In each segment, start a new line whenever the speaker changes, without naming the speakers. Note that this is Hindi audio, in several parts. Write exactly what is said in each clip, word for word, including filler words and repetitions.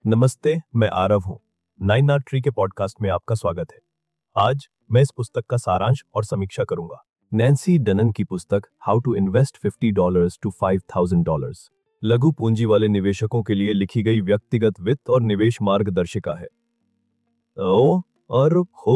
नमस्ते, मैं आरव हूँ। नाइन आर ट्री के पॉडकास्ट में आपका स्वागत है। आज मैं इस पुस्तक का सारांश और समीक्षा करूंगा। नैन्सी डनन की पुस्तक how to invest fifty dollars to five thousand dollars लघु पूंजी वाले निवेशकों के लिए लिखी गई व्यक्तिगत वित्त और निवेश मार्गदर्शिका है। ओ और हो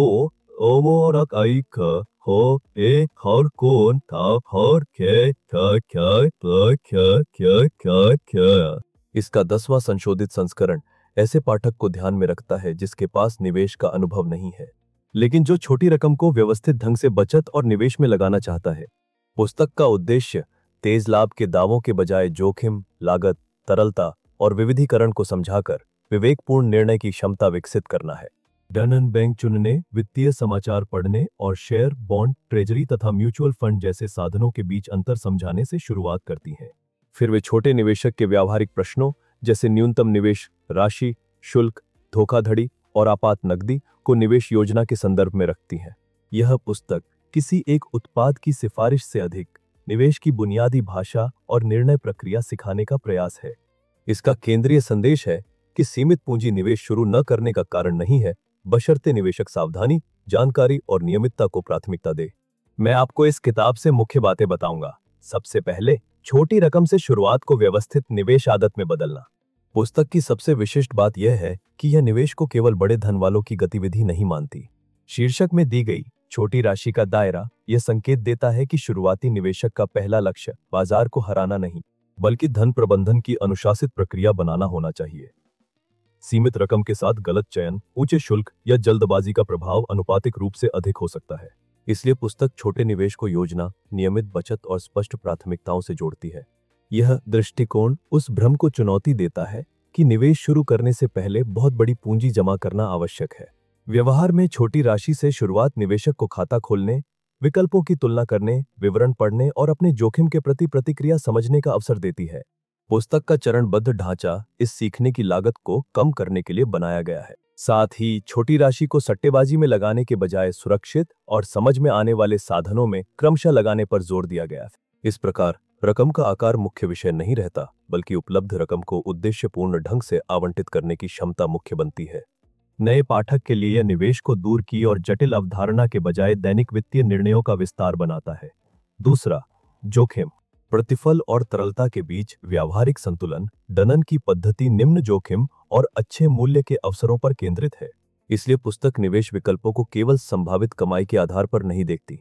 ओमोर काइक हो ए हर कोन था हर के क्या क्या क्या क्या क्या क्या इसका दसवां संशोधित संस्करण ऐसे पाठक को ध्यान में रखता है जिसके पास निवेश का अनुभव नहीं है, लेकिन जो छोटी रकम को व्यवस्थित ढंग से बचत और निवेश में लगाना चाहता है। पुस्तक का उद्देश्य तेज लाभ के दावों के बजाय जोखिम, लागत, तरलता और विविधीकरण को समझाकर विवेकपूर्ण निर्णय की क्षमता विकसित करना है। डनन बैंक चुनने, वित्तीय समाचार पढ़ने और शेयर, बॉन्ड, ट्रेजरी तथा म्यूचुअल फंड जैसे साधनों के बीच अंतर समझाने से शुरुआत करती हैं। फिर वे छोटे निवेशक के व्यावहारिक प्रश्नों जैसे न्यूनतम निवेश राशि, शुल्क, धोखाधड़ी और आपात नकदी को निवेश योजना के संदर्भ में रखती है। यह पुस्तक किसी एक उत्पाद की सिफारिश से अधिक निवेश की बुनियादी भाषा और निर्णय प्रक्रिया सिखाने का प्रयास है। इसका केंद्रीय संदेश है कि सीमित पूंजी निवेश शुरू न करने का कारण नहीं है, बशर्ते निवेशक सावधानी, जानकारी और नियमितता को प्राथमिकता दे। मैं आपको इस किताब से मुख्य बातें बताऊंगा। सबसे पहले, छोटी रकम से शुरुआत को व्यवस्थित निवेश आदत में बदलना। पुस्तक की सबसे विशिष्ट बात यह है कि यह निवेश को केवल बड़े धन वालों की गतिविधि नहीं मानती। शीर्षक में दी गई छोटी राशि का दायरा यह संकेत देता है कि शुरुआती निवेशक का पहला लक्ष्य बाजार को हराना नहीं, बल्कि धन प्रबंधन की अनुशासित प्रक्रिया बनाना होना चाहिए। सीमित रकम के साथ गलत चयन, ऊंचे शुल्क या जल्दबाजी का प्रभाव अनुपातिक रूप से अधिक हो सकता है। इसलिए पुस्तक छोटे निवेश को योजना, नियमित बचत और स्पष्ट प्राथमिकताओं से जोड़ती है। यह दृष्टिकोण उस भ्रम को चुनौती देता है कि निवेश शुरू करने से पहले बहुत बड़ी पूंजी जमा करना आवश्यक है। व्यवहार में छोटी राशि से शुरुआत निवेशक को खाता खोलने, विकल्पों की तुलना करने, विवरण पढ़ने और अपने जोखिम के प्रति प्रतिक्रिया समझने का अवसर देती है। पुस्तक का चरणबद्ध ढांचा इस सीखने की लागत को कम करने के लिए बनाया गया है। साथ ही छोटी राशि को सट्टेबाजी में लगाने के बजाय सुरक्षित और समझ में आने वाले साधनों में क्रमशः लगाने पर जोर दिया गया है। इस प्रकार रकम का आकार मुख्य विषय नहीं रहता, बल्कि उपलब्ध रकम को उद्देश्यपूर्ण ढंग से आवंटित करने की क्षमता मुख्य बनती है। नए पाठक के लिए यह निवेश को दूर की और जटिल अवधारणा के बजाय दैनिक वित्तीय निर्णयों का विस्तार बनाता है। दूसरा, जोखिम, प्रतिफल और तरलता के बीच व्यावहारिक संतुलन। डनन की पद्धति निम्न जोखिम और अच्छे मूल्य के अवसरों पर केंद्रित है। इसलिए पुस्तक निवेश विकल्पों को केवल संभावित कमाई के आधार पर नहीं देखती।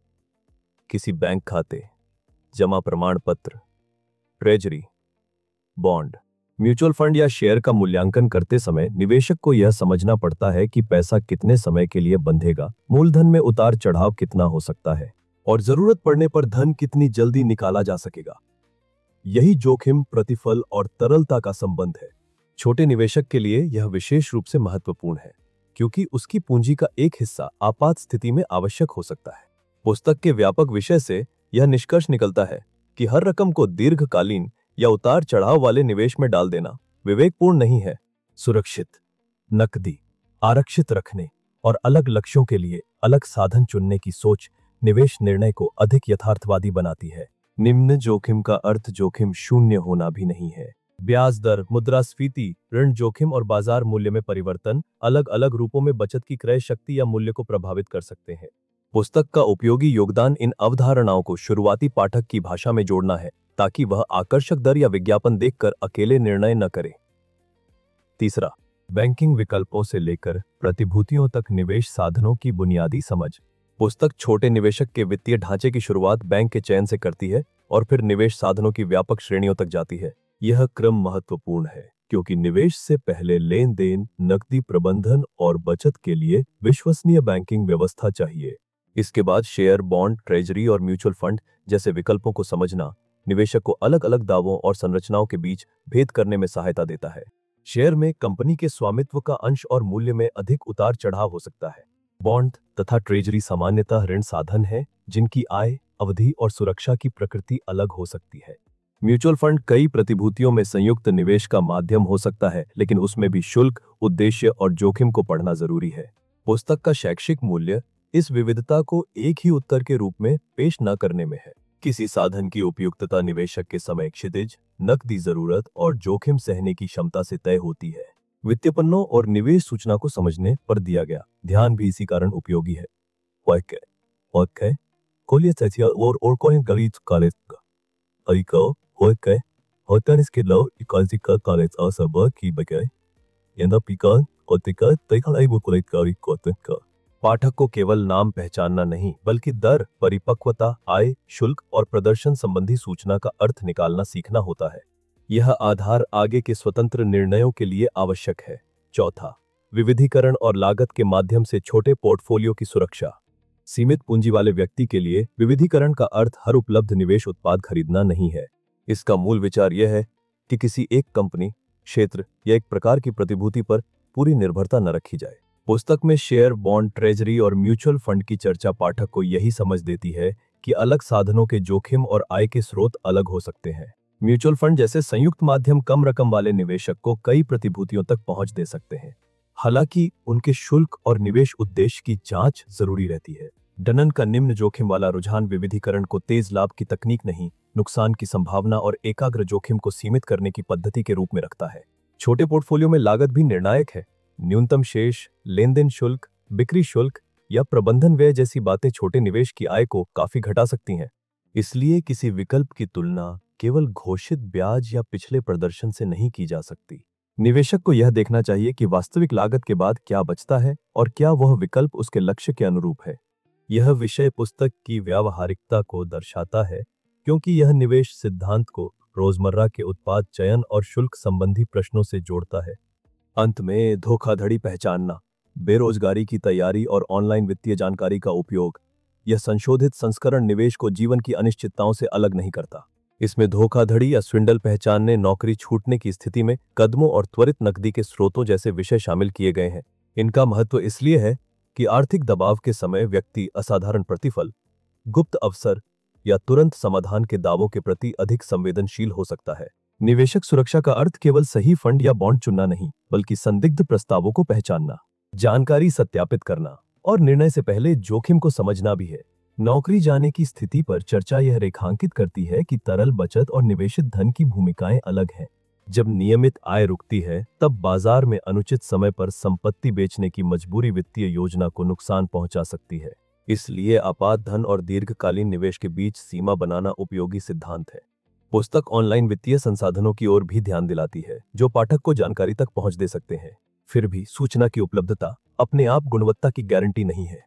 किसी बैंक खाते, जमा प्रमाण पत्र, ट्रेजरी, बॉन्ड, म्यूचुअल फंड या शेयर का मूल्यांकन करते समय निवेशक को यह समझना पड़ता है कि पैसा कितने समय के लिए बंधेगा, मूलधन में उतार चढ़ाव कितना हो सकता है और जरूरत पड़ने पर धन कितनी जल्दी निकाला जा सकेगा। यही जोखिम, प्रतिफल और तरलता का संबंध है। छोटे निवेशक के लिए यह विशेष रूप से महत्वपूर्ण है, क्योंकि उसकी पूंजी का एक हिस्सा आपात स्थिति में आवश्यक हो सकता है। पुस्तक के व्यापक विषय से यह निष्कर्ष निकलता है कि हर रकम को दीर्घकालीन या उतार चढ़ाव वाले निवेश में डाल देना विवेकपूर्ण नहीं है। सुरक्षित, नकदी, आरक्षित रखने और अलग लक्ष्यों के लिए अलग साधन चुनने की सोच निवेश निर्णय को अधिक यथार्थवादी बनाती है। निम्न जोखिम का अर्थ जोखिम शून्य होना भी नहीं है। ब्याज दर, मुद्रास्फीति, ऋण जोखिम और बाजार मूल्य में परिवर्तन अलग अलग रूपों में बचत की क्रय शक्ति या मूल्य को प्रभावित कर सकते हैं। पुस्तक का उपयोगी योगदान इन अवधारणाओं को शुरुआती पाठक की भाषा में जोड़ना है, ताकि वह आकर्षक दर या विज्ञापन देखकर अकेले निर्णय न करे। तीसरा, बैंकिंग विकल्पों से लेकर प्रतिभूतियों तक निवेश साधनों की बुनियादी समझ। पुस्तक छोटे निवेशक के वित्तीय ढांचे की शुरुआत बैंक के चयन से करती है और फिर निवेश साधनों की व्यापक श्रेणियों तक जाती है। यह क्रम महत्वपूर्ण है, क्योंकि निवेश से पहले लेन देन, नकदी प्रबंधन और बचत के लिए विश्वसनीय बैंकिंग व्यवस्था चाहिए। इसके बाद शेयर, बॉन्ड, ट्रेजरी और म्यूचुअल फंड जैसे विकल्पों को समझना निवेशक को अलग अलग दावों और संरचनाओं के बीच भेद करने में सहायता देता है। शेयर में कंपनी के स्वामित्व का अंश और मूल्य में अधिक उतार चढ़ाव हो सकता है। बॉन्ड तथा ट्रेजरी सामान्यतः ऋण साधन है, जिनकी आय, अवधि और सुरक्षा की प्रकृति अलग हो सकती है। म्यूचुअल फंड कई प्रतिभूतियों में संयुक्त निवेश का माध्यम हो सकता है, लेकिन उसमें भी शुल्क, उद्देश्य और जोखिम को पढ़ना जरूरी है। पुस्तक का शैक्षिक मूल्य इस विविधता को एक ही उत्तर के रूप में पेश न करने में है। किसी साधन की उपयुक्तता निवेशक के समय क्षितिज, नकदी जरूरत और जोखिम सहने की क्षमता से तय होती है। वित्तीयपन्नों और निवेश सूचना को समझने पर दिया गया ध्यान भी इसी कारण उपयोगी है। ओके ओके कोलिया चचिया और और कोई गरीब कॉलेज का अइको ओके होटल इसके लो इकाजी का कॉलेज और सब की बगैर यंदा पिका कोतिका तैखलाई बुकुलेट करी कोतिका। पाठक को केवल नाम पहचानना नहीं बल्कि दर, परिपक्वता, आय, शुल्क और प्रदर्शन संबंधी सूचना का अर्थ निकालना सीखना होता है। यह आधार आगे के स्वतंत्र निर्णयों के लिए आवश्यक है। चौथा, विविधीकरण और लागत के माध्यम से छोटे पोर्टफोलियो की सुरक्षा। सीमित पूंजी वाले व्यक्ति के लिए विविधीकरण का अर्थ हर उपलब्ध निवेश उत्पाद खरीदना नहीं है। इसका मूल विचार यह है कि किसी एक कंपनी, क्षेत्र या एक प्रकार की प्रतिभूति पर पूरी निर्भरता न रखी जाए। पुस्तक में शेयर, बॉन्ड, ट्रेजरी और म्यूचुअल फंड की चर्चा पाठक को यही समझ देती है कि अलग साधनों के जोखिम और आय के स्रोत अलग हो सकते हैं। म्यूचुअल फंड जैसे संयुक्त माध्यम कम रकम वाले निवेशक को कई प्रतिभूतियों तक पहुंच दे सकते हैं, हालांकि उनके शुल्क और निवेश उद्देश्य की जांच जरूरी रहती है। डनन का निम्न जोखिम वाला रुझान विविधीकरण को तेज लाभ की तकनीक नहीं, नुकसान की संभावना और एकाग्र जोखिम को सीमित करने की पद्धति के रूप में रखता है। छोटे पोर्टफोलियो में लागत भी निर्णायक है। न्यूनतम शेष, लेन देन शुल्क, बिक्री शुल्क या प्रबंधन व्यय जैसी बातें छोटे निवेश की आय को काफी घटा सकती हैं। इसलिए किसी विकल्प की तुलना केवल घोषित ब्याज या पिछले प्रदर्शन से नहीं की जा सकती। निवेशक को यह देखना चाहिए कि वास्तविक लागत के बाद क्या बचता है और क्या वह विकल्प उसके लक्ष्य के अनुरूप है। यह विषय पुस्तक की व्यावहारिकता को दर्शाता है, क्योंकि यह निवेश सिद्धांत को रोजमर्रा के उत्पाद चयन और शुल्क संबंधी प्रश्नों से जोड़ता है। अंत में, धोखाधड़ी पहचानना, बेरोजगारी की तैयारी और ऑनलाइन वित्तीय जानकारी का उपयोग। यह संशोधित संस्करण निवेश को जीवन की अनिश्चितताओं से अलग नहीं करता। इसमें धोखाधड़ी या स्विंडल पहचानने, नौकरी छूटने की स्थिति में कदमों और त्वरित नकदी के स्रोतों जैसे विषय शामिल किए गए हैं। इनका महत्व इसलिए है कि आर्थिक दबाव के समय व्यक्ति असाधारण प्रतिफल, गुप्त अवसर या तुरंत समाधान के दावों के प्रति अधिक संवेदनशील हो सकता है। निवेशक सुरक्षा का अर्थ केवल सही फंड या बॉन्ड चुनना नहीं, बल्कि संदिग्ध प्रस्तावों को पहचानना, जानकारी सत्यापित करना और निर्णय से पहले जोखिम को समझना भी है। नौकरी जाने की स्थिति पर चर्चा यह रेखांकित करती है कि तरल बचत और निवेशित धन की भूमिकाएं अलग हैं। जब नियमित आय रुकती है, तब बाजार में अनुचित समय पर संपत्ति बेचने की मजबूरी वित्तीय योजना को नुकसान पहुंचा सकती है। इसलिए आपात धन और दीर्घकालीन निवेश के बीच सीमा बनाना उपयोगी सिद्धांत है। पुस्तक ऑनलाइन वित्तीय संसाधनों की ओर भी ध्यान दिलाती है, जो पाठक को जानकारी तक पहुंच दे सकते हैं। फिर भी सूचना की उपलब्धता अपने आप गुणवत्ता की गारंटी नहीं है।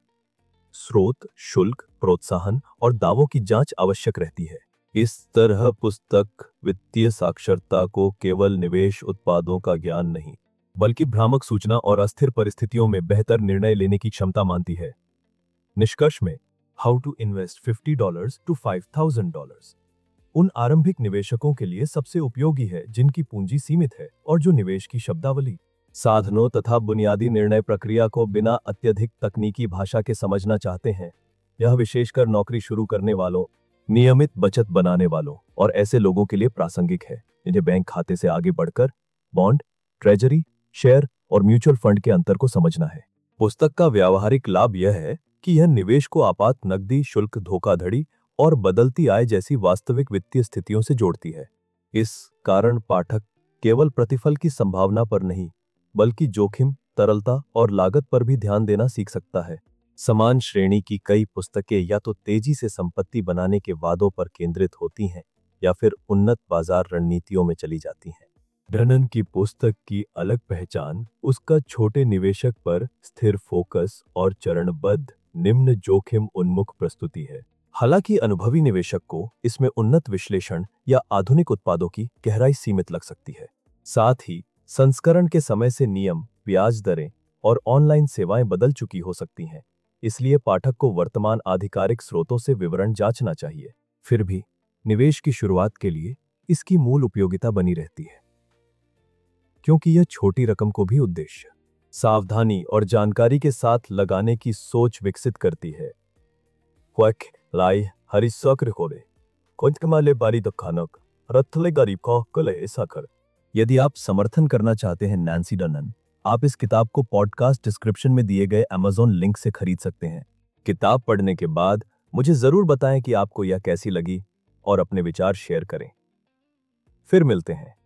स्रोत, शुल्क, प्रोत्साहन और दावों की जांच आवश्यक रहती है। इस तरह पुस्तक वित्तीय साक्षरता को केवल निवेश उत्पादों का ज्ञान नहीं, बल्कि भ्रामक सूचना और अस्थिर परिस्थितियों में बेहतर निर्णय लेने की क्षमता मानती है। निष्कर्ष में, how to invest fifty dollars to five thousand dollars उन आरंभिक निवेशकों के लिए सबसे उपयोगी है जिनकी पूंजी सीमित है और जो निवेश की शब्दावली, साधनों तथा बुनियादी निर्णय प्रक्रिया को बिना अत्यधिक तकनीकी भाषा के समझना चाहते हैं। यह विशेषकर नौकरी शुरू करने वालों, नियमित बचत बनाने वालों और ऐसे लोगों के लिए प्रासंगिक है जिन्हें बैंक खाते से आगे बढ़कर बॉन्ड, ट्रेजरी, शेयर और म्यूचुअल फंड के अंतर को समझना है। पुस्तक का व्यावहारिक लाभ यह है कि यह निवेश को आपात नकदी, शुल्क, धोखाधड़ी और बदलती आय जैसी वास्तविक वित्तीय स्थितियों से जोड़ती है। इस कारण पाठक केवल प्रतिफल की संभावना पर नहीं, बल्कि जोखिम, तरलता और लागत पर भी ध्यान देना सीख सकता है। समान श्रेणी की कई पुस्तकें या तो तेजी से संपत्ति बनाने के वादों पर केंद्रित होती हैं या फिर उन्नत बाजार रणनीतियों में चली जाती हैं। डनन की पुस्तक की अलग पहचान उसका छोटे निवेशक पर स्थिर फोकस और चरणबद्ध निम्न जोखिम उन्मुख प्रस्तुति है। हालांकि अनुभवी निवेशक को इसमें उन्नत विश्लेषण या आधुनिक उत्पादों की गहराई सीमित लग सकती है। साथ ही संस्करण के समय से नियम, ब्याज दरें और ऑनलाइन सेवाएं बदल चुकी हो सकती हैं, इसलिए पाठक को वर्तमान आधिकारिक स्रोतों से विवरण जांचना चाहिए। फिर भी निवेश की शुरुआत के लिए इसकी मूल उपयोगिता बनी रहती है, क्योंकि यह छोटी रकम को भी उद्देश्य, सावधानी और जानकारी के साथ लगाने की सोच विकसित करती है। क्वैक लाई हरी सक्र खोले कुछ कमाले बारी दखानक रथले गरीब को कले साकर। यदि आप समर्थन करना चाहते हैं नैन्सी डनन, आप इस किताब को पॉडकास्ट डिस्क्रिप्शन में दिए गए अमेज़न लिंक से खरीद सकते हैं। किताब पढ़ने के बाद मुझे जरूर बताएं कि आपको यह कैसी लगी और अपने विचार शेयर करें। फिर मिलते हैं।